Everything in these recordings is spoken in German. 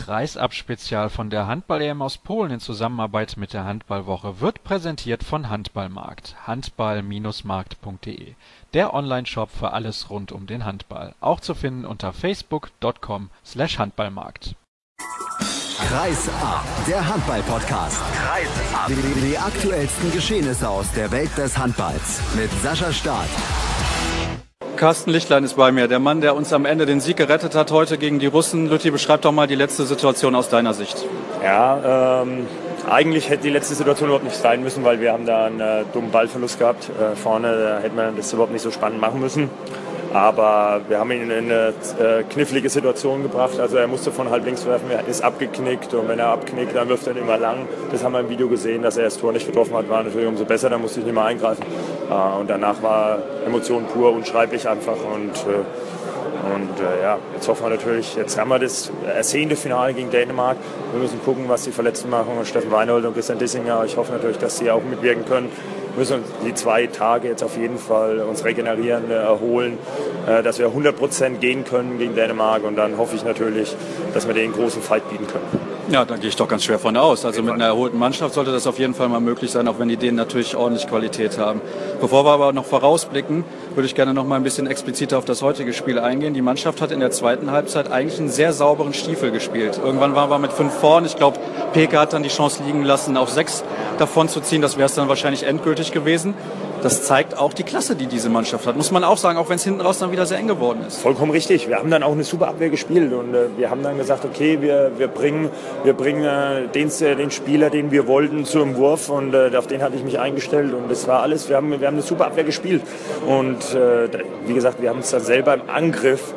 Kreisab-Spezial von der Handball-EM aus Polen in Zusammenarbeit mit der Handballwoche wird präsentiert von Handballmarkt. Handball-markt.de. Der Online-Shop für alles rund um den Handball. Auch zu finden unter facebook.com/Handballmarkt. Kreisab, der Handball-Podcast. Kreisab. Die aktuellsten Geschehnisse aus der Welt des Handballs mit Sascha Staat. Carsten Lichtlein ist bei mir, der Mann, der uns am Ende den Sieg gerettet hat heute gegen die Russen. Lütti, beschreib doch mal die letzte Situation aus deiner Sicht. Ja, eigentlich hätte die letzte Situation überhaupt nicht sein müssen, weil wir haben da einen dummen Ballverlust gehabt. Vorne da hätte man das überhaupt nicht so spannend machen müssen. Aber wir haben ihn in eine knifflige Situation gebracht. Also er musste von halb links werfen, er ist abgeknickt. Und wenn er abknickt, dann wirft er ihn immer lang. Das haben wir im Video gesehen, dass er das Tor nicht getroffen hat. War natürlich umso besser, da musste ich nicht mehr eingreifen. Und danach war Emotion pur, unschreiblich einfach. Und ja, jetzt hoffen wir natürlich, jetzt haben wir das ersehnte Finale gegen Dänemark. Wir müssen gucken, was die Verletzten machen. Steffen Weinhold und Christian Dissinger. Ich hoffe natürlich, dass sie auch mitwirken können. Wir müssen uns die 2 Tage jetzt auf jeden Fall uns regenerieren, erholen, dass wir 100% gehen können gegen Dänemark. Und dann hoffe ich natürlich, dass wir den großen Fight bieten können. Ja, da gehe ich doch ganz schwer von aus. Also mit einer erholten Mannschaft sollte das auf jeden Fall mal möglich sein, auch wenn die Dänen natürlich ordentlich Qualität haben. Bevor wir aber noch vorausblicken, würde ich gerne noch mal ein bisschen expliziter auf das heutige Spiel eingehen. Die Mannschaft hat in der zweiten Halbzeit eigentlich einen sehr sauberen Stiefel gespielt. Irgendwann waren wir mit 5 vorn. Ich glaube, Peke hat dann die Chance liegen lassen, auf 6 davon zu ziehen. Das wäre es dann wahrscheinlich endgültig gewesen. Das zeigt auch die Klasse, die diese Mannschaft hat. Muss man auch sagen, auch wenn es hinten raus dann wieder sehr eng geworden ist. Vollkommen richtig. Wir haben dann auch eine super Abwehr gespielt und wir haben dann gesagt, okay, wir bringen den Spieler, den wir wollten, zum Wurf und auf den hatte ich mich eingestellt und das war alles. Wir haben eine super Abwehr gespielt und wie gesagt, wir haben es dann selber im Angriff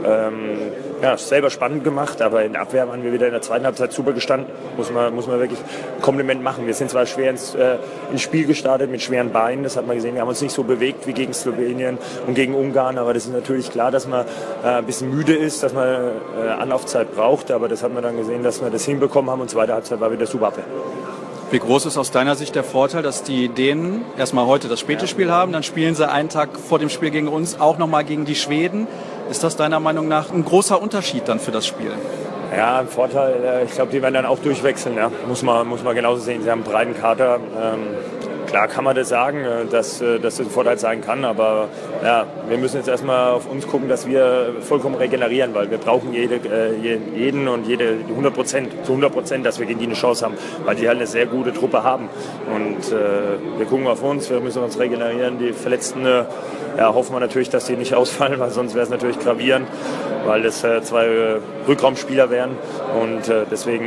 selber spannend gemacht, aber in der Abwehr waren wir wieder in der zweiten Halbzeit super gestanden. Muss man wirklich ein Kompliment machen. Wir sind zwar schwer ins Spiel gestartet mit schweren Beinen, das hat man gesehen. Wir haben uns nicht so bewegt wie gegen Slowenien und gegen Ungarn, aber das ist natürlich klar, dass man ein bisschen müde ist, dass man Anlaufzeit braucht, aber das hat man dann gesehen, dass wir das hinbekommen haben und zweite Halbzeit war wieder super Abwehr. Wie groß ist aus deiner Sicht der Vorteil, dass die Dänen erstmal heute das späte Spiel haben, dann spielen sie einen Tag vor dem Spiel gegen uns auch nochmal gegen die Schweden? Ist das deiner Meinung nach ein großer Unterschied dann für das Spiel? Ja, ein Vorteil. Ich glaube, die werden dann auch durchwechseln. Ja. Muss man genauso sehen. Sie haben einen breiten Kader. Klar kann man das sagen, dass das ein Vorteil sein kann, aber ja, wir müssen jetzt erstmal auf uns gucken, dass wir vollkommen regenerieren, weil wir brauchen jeden und jede 100%, dass wir gegen die eine Chance haben, weil die halt eine sehr gute Truppe haben. Und wir gucken auf uns, wir müssen uns regenerieren. Die Verletzten hoffen wir natürlich, dass die nicht ausfallen, weil sonst wäre es natürlich gravierend, weil das 2 Rückraumspieler wären und deswegen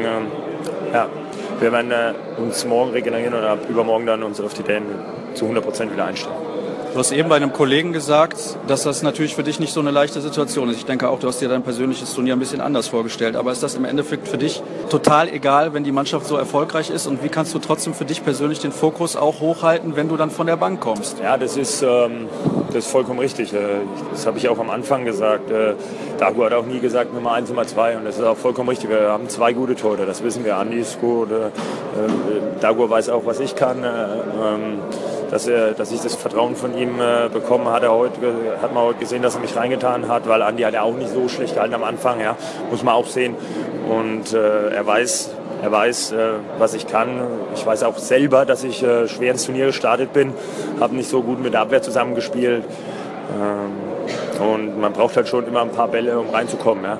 wir werden uns morgen regenerieren und ab übermorgen dann uns auf die Dänen zu 100% wieder einstellen. Du hast eben bei einem Kollegen gesagt, dass das natürlich für dich nicht so eine leichte Situation ist. Ich denke auch, du hast dir dein persönliches Turnier ein bisschen anders vorgestellt. Aber ist das im Endeffekt für dich total egal, wenn die Mannschaft so erfolgreich ist? Und wie kannst du trotzdem für dich persönlich den Fokus auch hochhalten, wenn du dann von der Bank kommst? Ja, das ist vollkommen richtig. Das habe ich auch am Anfang gesagt. Dago hat auch nie gesagt Nummer 1, Nummer 2. Und das ist auch vollkommen richtig. Wir haben 2 gute Torhüter, das wissen wir. Andi ist gut. Dago weiß auch, was ich kann. Dass ich das Vertrauen von ihm bekommen hat man heute gesehen, dass er mich reingetan hat, weil Andi hat ja auch nicht so schlecht gehalten am Anfang, ja, muss man auch sehen. Und er weiß, was ich kann. Ich weiß auch selber, dass ich schwer ins Turnier gestartet bin, habe nicht so gut mit der Abwehr zusammengespielt. Und man braucht halt schon immer ein paar Bälle, um reinzukommen. Ja.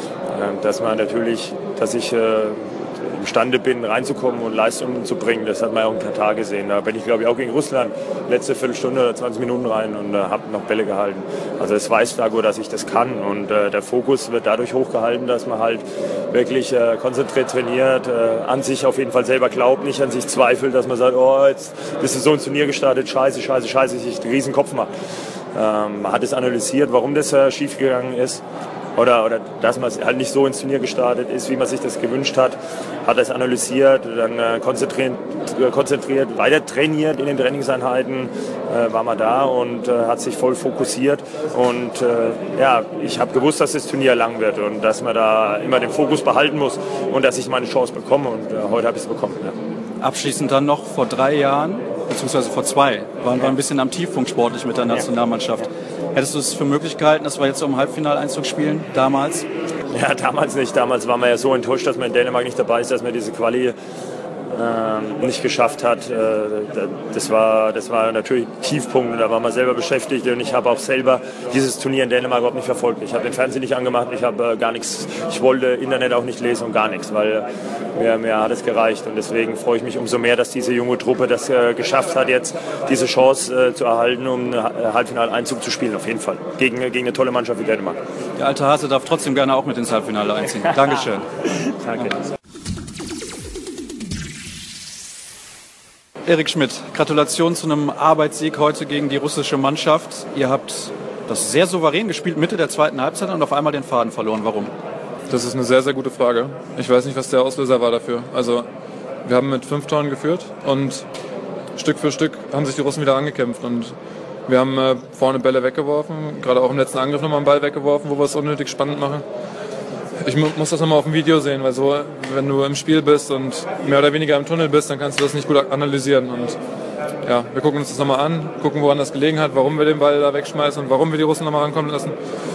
Dass ich imstande bin, reinzukommen und Leistungen zu bringen. Das hat man ja auch in Katar gesehen. Da bin ich, glaube ich, auch gegen Russland letzte Viertelstunde oder 20 Minuten rein und habe noch Bälle gehalten. Also es weiß Dago, dass ich das kann und der Fokus wird dadurch hochgehalten, dass man halt wirklich konzentriert trainiert, an sich auf jeden Fall selber glaubt, nicht an sich zweifelt, dass man sagt, oh, jetzt bist du so ein Turnier gestartet, scheiße, sich einen riesen Kopf macht. Man hat es analysiert, warum das schiefgegangen ist. Oder dass man halt nicht so ins Turnier gestartet ist, wie man sich das gewünscht hat es analysiert, dann konzentriert, weiter trainiert in den Trainingseinheiten, war man da und hat sich voll fokussiert und ich habe gewusst, dass das Turnier lang wird und dass man da immer den Fokus behalten muss und dass ich meine Chance bekomme und heute habe ich es bekommen. Ja. Abschließend dann noch, vor 3 Jahren beziehungsweise vor 2, waren wir ein bisschen am Tiefpunkt sportlich mit der Nationalmannschaft. Hättest du es für möglich gehalten, dass wir jetzt um Halbfinaleinzug spielen, damals? Ja, damals nicht. Damals waren wir ja so enttäuscht, dass man in Dänemark nicht dabei ist, dass man diese Quali nicht geschafft hat. Das war natürlich Tiefpunkt und da war man selber beschäftigt und ich habe auch selber dieses Turnier in Dänemark überhaupt nicht verfolgt. Ich habe den Fernseher nicht angemacht, ich habe gar nichts, ich wollte Internet auch nicht lesen und gar nichts, weil mir hat es gereicht und deswegen freue ich mich umso mehr, dass diese junge Truppe das geschafft hat, jetzt diese Chance zu erhalten, um einen Halbfinaleinzug zu spielen, auf jeden Fall, gegen eine tolle Mannschaft wie Dänemark. Der alte Hase darf trotzdem gerne auch mit ins Halbfinale einziehen. Dankeschön. Danke. Erik Schmidt, Gratulation zu einem Arbeitssieg heute gegen die russische Mannschaft. Ihr habt das sehr souverän gespielt, Mitte der zweiten Halbzeit und auf einmal den Faden verloren. Warum? Das ist eine sehr, sehr gute Frage. Ich weiß nicht, was der Auslöser war dafür. Also wir haben mit 5 Toren geführt und Stück für Stück haben sich die Russen wieder angekämpft und wir haben vorne Bälle weggeworfen, gerade auch im letzten Angriff nochmal einen Ball weggeworfen, wo wir es unnötig spannend machen. Ich muss das nochmal auf dem Video sehen, weil so, wenn du im Spiel bist und mehr oder weniger im Tunnel bist, dann kannst du das nicht gut analysieren. Und ja, wir gucken uns das nochmal an, gucken, woran das gelegen hat, warum wir den Ball da wegschmeißen und warum wir die Russen nochmal rankommen lassen.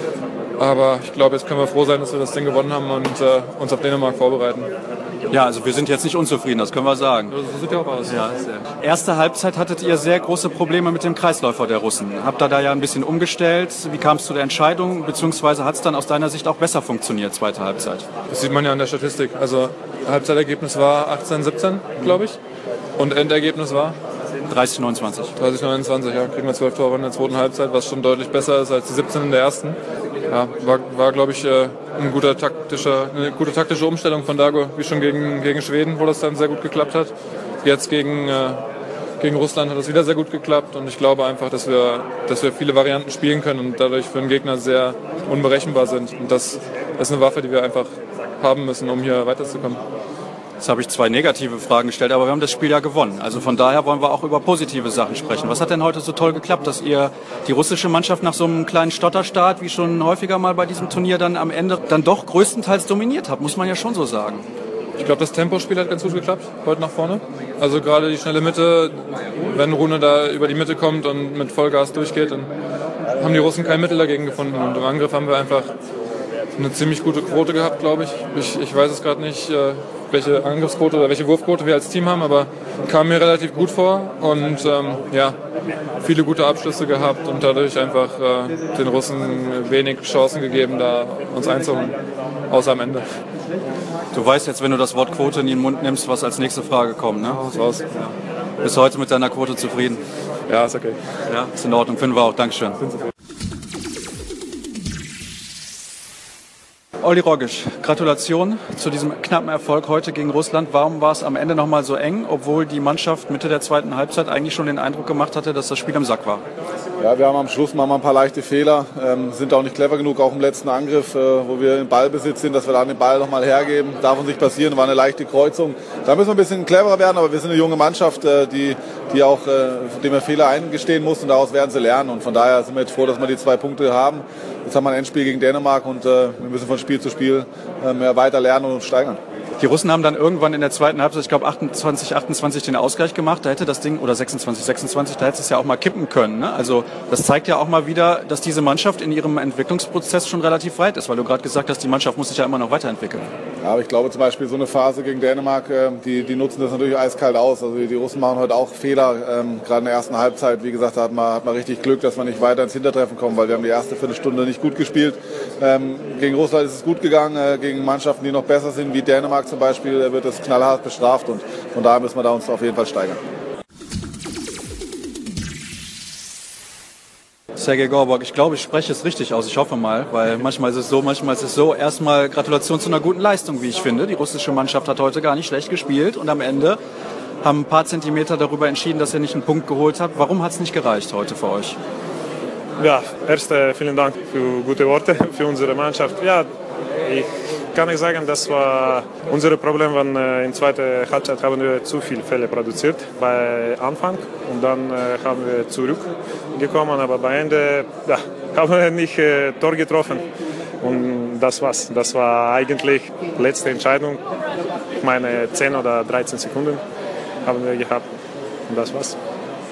Aber ich glaube, jetzt können wir froh sein, dass wir das Ding gewonnen haben und uns auf Dänemark vorbereiten. Ja, also wir sind jetzt nicht unzufrieden, das können wir sagen. So sieht ja auch aus. Ja, erste Halbzeit hattet ihr sehr große Probleme mit dem Kreisläufer der Russen. Habt ihr da ja ein bisschen umgestellt? Wie kam es zu der Entscheidung? Beziehungsweise hat es dann aus deiner Sicht auch besser funktioniert, zweite Halbzeit? Das sieht man ja an der Statistik. Also Halbzeitergebnis war 18-17, glaube ich. Und Endergebnis war? 30-29. 30-29, ja. Kriegen wir 12 Tore in der zweiten Halbzeit, was schon deutlich besser ist als die 17 in der ersten. Ja, war glaube ich, eine gute taktische Umstellung von Dago, wie schon gegen Schweden, wo das dann sehr gut geklappt hat. Jetzt gegen Russland hat es wieder sehr gut geklappt und ich glaube einfach, dass wir viele Varianten spielen können und dadurch für den Gegner sehr unberechenbar sind. Und das ist eine Waffe, die wir einfach haben müssen, um hier weiterzukommen. Jetzt habe ich 2 negative Fragen gestellt, aber wir haben das Spiel ja gewonnen. Also von daher wollen wir auch über positive Sachen sprechen. Was hat denn heute so toll geklappt, dass ihr die russische Mannschaft nach so einem kleinen Stotterstart, wie schon häufiger mal bei diesem Turnier, dann am Ende dann doch größtenteils dominiert habt, muss man ja schon so sagen. Ich glaube, das Tempospiel hat ganz gut geklappt, heute nach vorne. Also gerade die schnelle Mitte, wenn Rune da über die Mitte kommt und mit Vollgas durchgeht, dann haben die Russen kein Mittel dagegen gefunden. Und im Angriff haben wir einfach eine ziemlich gute Quote gehabt, glaube ich. Ich weiß es gerade nicht, welche Angriffsquote oder welche Wurfquote wir als Team haben, aber kam mir relativ gut vor und ja, viele gute Abschlüsse gehabt und dadurch einfach den Russen wenig Chancen gegeben, da uns einzuholen, außer am Ende. Du weißt jetzt, wenn du das Wort Quote in den Mund nimmst, was als nächste Frage kommt, ne? Das war's. Bist du heute mit deiner Quote zufrieden? Ja, ist okay. Ja, ist in Ordnung, finden wir auch. Dankeschön. Olli Rogisch, Gratulation zu diesem knappen Erfolg heute gegen Russland. Warum war es am Ende nochmal so eng, obwohl die Mannschaft Mitte der zweiten Halbzeit eigentlich schon den Eindruck gemacht hatte, dass das Spiel im Sack war? Ja, wir haben am Schluss mal ein paar leichte Fehler, sind auch nicht clever genug, auch im letzten Angriff, wo wir im Ballbesitz sind, dass wir dann den Ball nochmal hergeben. Darf uns nicht passieren, war eine leichte Kreuzung. Da müssen wir ein bisschen cleverer werden, aber wir sind eine junge Mannschaft, die auch, dem wir Fehler eingestehen muss und daraus werden sie lernen. Und von daher sind wir jetzt froh, dass wir die 2 Punkte haben. Jetzt haben wir ein Endspiel gegen Dänemark und wir müssen von Spiel zu Spiel weiter lernen und uns steigern. Die Russen haben dann irgendwann in der zweiten Halbzeit, ich glaube 28 den Ausgleich gemacht. Da hätte das Ding, oder 26, da hätte es ja auch mal kippen können. Ne? Also das zeigt ja auch mal wieder, dass diese Mannschaft in ihrem Entwicklungsprozess schon relativ weit ist, weil du gerade gesagt hast, die Mannschaft muss sich ja immer noch weiterentwickeln. Ja, aber ich glaube zum Beispiel so eine Phase gegen Dänemark, die nutzen das natürlich eiskalt aus. Also die Russen machen heute auch Fehler, gerade in der ersten Halbzeit. Wie gesagt, da hat man richtig Glück, dass wir nicht weiter ins Hintertreffen kommen, weil wir haben die erste Viertelstunde nicht gut gespielt. Gegen Russland ist es gut gegangen, gegen Mannschaften, die noch besser sind, wie Dänemark zum Beispiel, wird es knallhart bestraft und von daher müssen wir da uns auf jeden Fall steigern. Sergej Gorbock, ich glaube, ich spreche es richtig aus, ich hoffe mal, weil manchmal ist es so, manchmal ist es so. Erstmal Gratulation zu einer guten Leistung, wie ich finde. Die russische Mannschaft hat heute gar nicht schlecht gespielt und am Ende haben ein paar Zentimeter darüber entschieden, dass ihr nicht einen Punkt geholt habt. Warum hat es nicht gereicht heute für euch? Ja, erst vielen Dank für gute Worte für unsere Mannschaft. Ja, ich kann nicht sagen, das war unser Problem, wenn in zweiter Halbzeit haben wir zu viele Fälle produziert bei Anfang und dann haben wir zurückgekommen, aber bei Ende haben wir nicht Tor getroffen und das war's. Das war eigentlich die letzte Entscheidung. Ich meine 10 oder 13 Sekunden haben wir gehabt und das war's.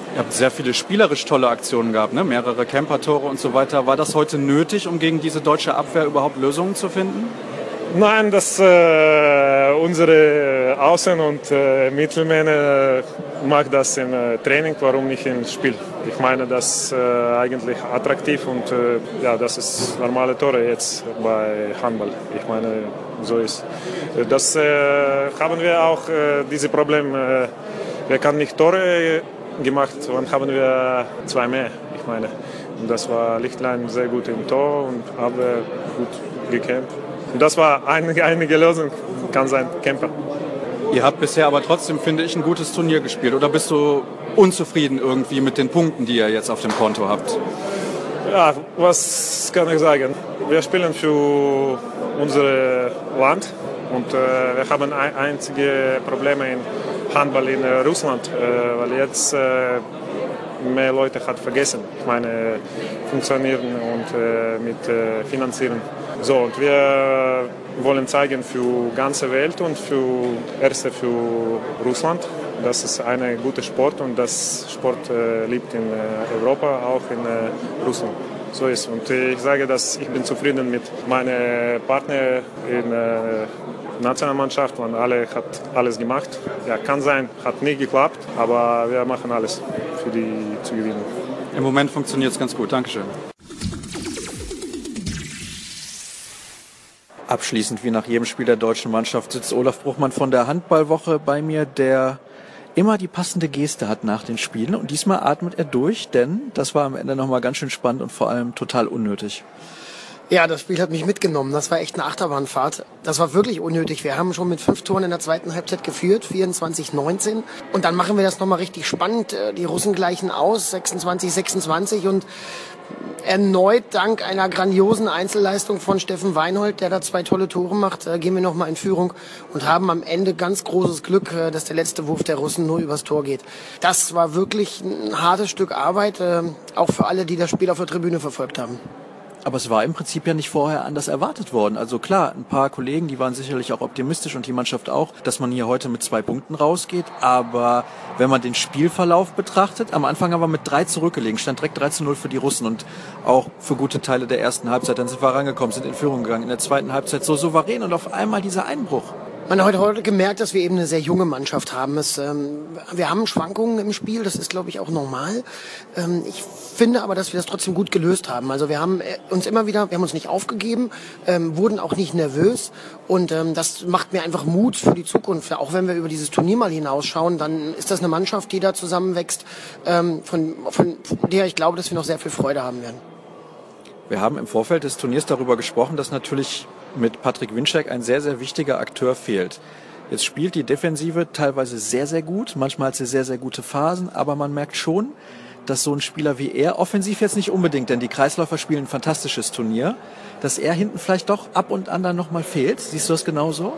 Ihr habt sehr viele spielerisch tolle Aktionen gehabt, ne? Mehrere Camper-Tore und so weiter. War das heute nötig, um gegen diese deutsche Abwehr überhaupt Lösungen zu finden? Nein, dass unsere Außen- und Mittelmänner machen das im Training, warum nicht im Spiel? Ich meine, das ist eigentlich attraktiv und ja, das ist normale Tore jetzt bei Handball. Ich meine, so ist. Das haben wir auch, diese Probleme. Wir haben nicht Tore gemacht, dann haben wir 2 mehr. Ich meine, und das war Lichtlein sehr gut im Tor und Abwehr gut gekämpft. Und das war einige Lösung, kann sein, Camper. Ihr habt bisher aber trotzdem, finde ich, ein gutes Turnier gespielt. Oder bist du unzufrieden irgendwie mit den Punkten, die ihr jetzt auf dem Konto habt? Ja, was kann ich sagen? Wir spielen für unser Land und wir haben einzige Probleme in Handball in Russland, weil jetzt mehr Leute hat vergessen. Ich meine, funktionieren und mit finanzieren. So, und wir wollen zeigen für die ganze Welt und für Russland, dass es ein guter Sport und das Sport liebt in Europa, auch in Russland. So ist. Und ich sage, dass ich bin zufrieden mit meinen Partnern in der Nationalmannschaft, und alle hat alles gemacht. Ja, kann sein, hat nicht geklappt, aber wir machen alles für die zu gewinnen. Im Moment funktioniert es ganz gut. Dankeschön. Abschließend, wie nach jedem Spiel der deutschen Mannschaft, sitzt Olaf Bruchmann von der Handballwoche bei mir, der immer die passende Geste hat nach den Spielen. Und diesmal atmet er durch, denn das war am Ende nochmal ganz schön spannend und vor allem total unnötig. Ja, das Spiel hat mich mitgenommen. Das war echt eine Achterbahnfahrt. Das war wirklich unnötig. Wir haben schon mit 5 Toren in der zweiten Halbzeit geführt, 24-19. Und dann machen wir das nochmal richtig spannend. Die Russen gleichen aus, 26-26. Und erneut dank einer grandiosen Einzelleistung von Steffen Weinhold, der da 2 tolle Tore macht, gehen wir nochmal in Führung und haben am Ende ganz großes Glück, dass der letzte Wurf der Russen nur übers Tor geht. Das war wirklich ein hartes Stück Arbeit, auch für alle, die das Spiel auf der Tribüne verfolgt haben. Aber es war im Prinzip ja nicht vorher anders erwartet worden. Also klar, ein paar Kollegen, die waren sicherlich auch optimistisch und die Mannschaft auch, dass man hier heute mit 2 Punkten rausgeht. Aber wenn man den Spielverlauf betrachtet, am Anfang haben wir mit 3 zurückgelegen, stand direkt 3:0 für die Russen und auch für gute Teile der ersten Halbzeit. Dann sind wir rangekommen, sind in Führung gegangen. In der zweiten Halbzeit so souverän und auf einmal dieser Einbruch. Man hat heute gemerkt, dass wir eben eine sehr junge Mannschaft haben. Wir haben Schwankungen im Spiel, das ist, glaube ich, auch normal. Ich finde aber, dass wir das trotzdem gut gelöst haben. Also wir haben uns nicht aufgegeben, wurden auch nicht nervös und das macht mir einfach Mut für die Zukunft. Auch wenn wir über dieses Turnier mal hinausschauen, dann ist das eine Mannschaft, die da zusammenwächst, von der ich glaube, dass wir noch sehr viel Freude haben werden. Wir haben im Vorfeld des Turniers darüber gesprochen, dass natürlich mit Patrick Winczek ein sehr, sehr wichtiger Akteur fehlt. Jetzt spielt die Defensive teilweise sehr, sehr gut. Manchmal hat sie sehr, sehr gute Phasen. Aber man merkt schon, dass so ein Spieler wie er, offensiv jetzt nicht unbedingt, denn die Kreisläufer spielen ein fantastisches Turnier, dass er hinten vielleicht doch ab und an dann nochmal fehlt. Siehst du das genauso?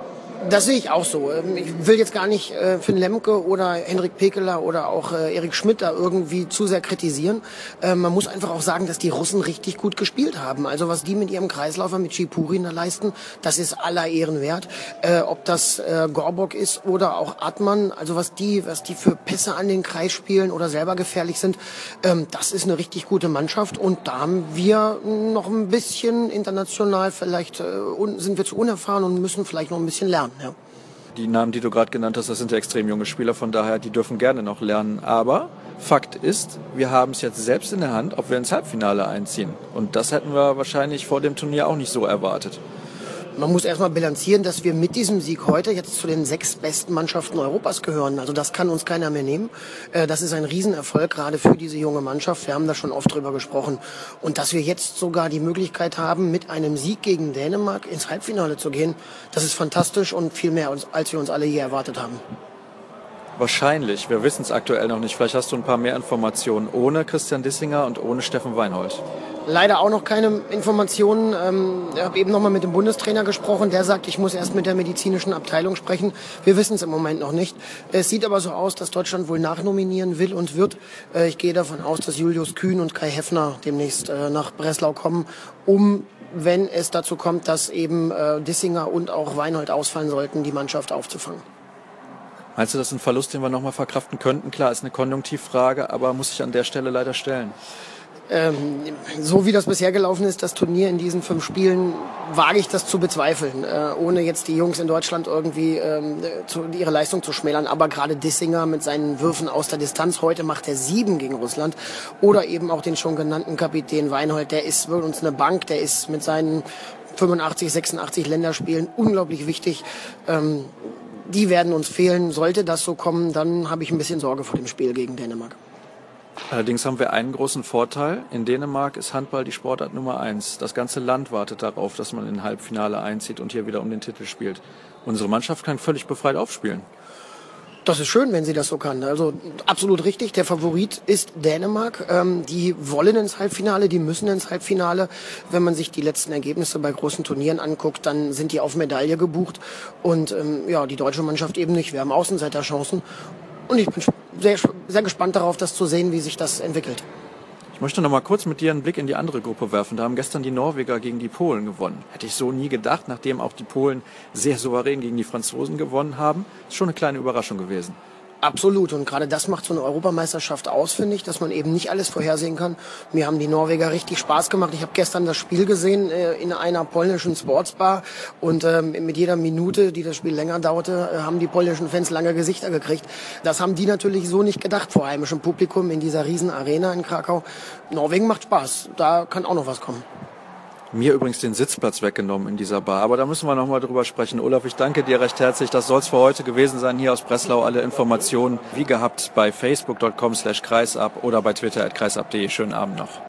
Das sehe ich auch so. Ich will jetzt gar nicht Finn Lemke oder Henrik Pekeler oder auch Erik Schmidt da irgendwie zu sehr kritisieren. Man muss einfach auch sagen, dass die Russen richtig gut gespielt haben. Also was die mit ihrem Kreisläufer, mit Chipurin da leisten, das ist aller Ehren wert. Ob das Gorbok ist oder auch Atman, also was die für Pässe an den Kreis spielen oder selber gefährlich sind, das ist eine richtig gute Mannschaft. Und da haben wir noch ein bisschen international vielleicht, sind wir zu unerfahren und müssen vielleicht noch ein bisschen lernen. Ja. Die Namen, die du gerade genannt hast, das sind ja extrem junge Spieler, von daher, die dürfen gerne noch lernen. Aber Fakt ist, wir haben es jetzt selbst in der Hand, ob wir ins Halbfinale einziehen. Und das hätten wir wahrscheinlich vor dem Turnier auch nicht so erwartet. Man muss erstmal bilanzieren, dass wir mit diesem Sieg heute jetzt zu den 6 besten Mannschaften Europas gehören. Also das kann uns keiner mehr nehmen. Das ist ein Riesenerfolg, gerade für diese junge Mannschaft. Wir haben da schon oft drüber gesprochen. Und dass wir jetzt sogar die Möglichkeit haben, mit einem Sieg gegen Dänemark ins Halbfinale zu gehen, das ist fantastisch und viel mehr, als wir uns alle je erwartet haben. Wahrscheinlich, wir wissen es aktuell noch nicht. Vielleicht hast du ein paar mehr Informationen ohne Christian Dissinger und ohne Steffen Weinhold. Leider auch noch keine Informationen. Ich habe eben noch mal mit dem Bundestrainer gesprochen. Der sagt, ich muss erst mit der medizinischen Abteilung sprechen. Wir wissen es im Moment noch nicht. Es sieht aber so aus, dass Deutschland wohl nachnominieren will und wird. Ich gehe davon aus, dass Julius Kühn und Kai Heffner demnächst nach Breslau kommen, wenn es dazu kommt, dass eben Dissinger und auch Weinhold ausfallen sollten, die Mannschaft aufzufangen. Meinst du, das ist ein Verlust, den wir nochmal verkraften könnten? Klar, ist eine Konjunktivfrage, aber muss ich an der Stelle leider stellen. So wie das bisher gelaufen ist, das Turnier in diesen 5 Spielen, wage ich das zu bezweifeln, ohne jetzt die Jungs in Deutschland irgendwie ihre Leistung zu schmälern. Aber gerade Dissinger mit seinen Würfen aus der Distanz, heute macht er 7 gegen Russland. Oder eben auch den schon genannten Kapitän Weinhold, der ist für uns eine Bank, der ist mit seinen 85, 86 Länderspielen unglaublich wichtig. Die werden uns fehlen. Sollte das so kommen, dann habe ich ein bisschen Sorge vor dem Spiel gegen Dänemark. Allerdings haben wir einen großen Vorteil. In Dänemark ist Handball die Sportart Nummer 1. Das ganze Land wartet darauf, dass man in ein Halbfinale einzieht und hier wieder um den Titel spielt. Unsere Mannschaft kann völlig befreit aufspielen. Das ist schön, wenn sie das so kann. Also absolut richtig. Der Favorit ist Dänemark. Die wollen ins Halbfinale, die müssen ins Halbfinale. Wenn man sich die letzten Ergebnisse bei großen Turnieren anguckt, dann sind die auf Medaille gebucht. Und die deutsche Mannschaft eben nicht. Wir haben Außenseiterchancen. Und ich bin sehr, sehr gespannt darauf, das zu sehen, wie sich das entwickelt. Ich möchte noch mal kurz mit dir einen Blick in die andere Gruppe werfen. Da haben gestern die Norweger gegen die Polen gewonnen. Hätte ich so nie gedacht, nachdem auch die Polen sehr souverän gegen die Franzosen gewonnen haben. Ist schon eine kleine Überraschung gewesen. Absolut. Und gerade das macht so eine Europameisterschaft aus, finde ich, dass man eben nicht alles vorhersehen kann. Mir haben die Norweger richtig Spaß gemacht. Ich habe gestern das Spiel gesehen in einer polnischen Sportsbar und mit jeder Minute, die das Spiel länger dauerte, haben die polnischen Fans lange Gesichter gekriegt. Das haben die natürlich so nicht gedacht vor heimischem Publikum in dieser riesen Arena in Krakau. Norwegen macht Spaß. Da kann auch noch was kommen. Mir übrigens den Sitzplatz weggenommen in dieser Bar. Aber da müssen wir noch mal drüber sprechen. Olaf, ich danke dir recht herzlich. Das soll es für heute gewesen sein hier aus Breslau. Alle Informationen wie gehabt bei facebook.com/kreisab oder bei twitter@kreisab.de. Schönen Abend noch.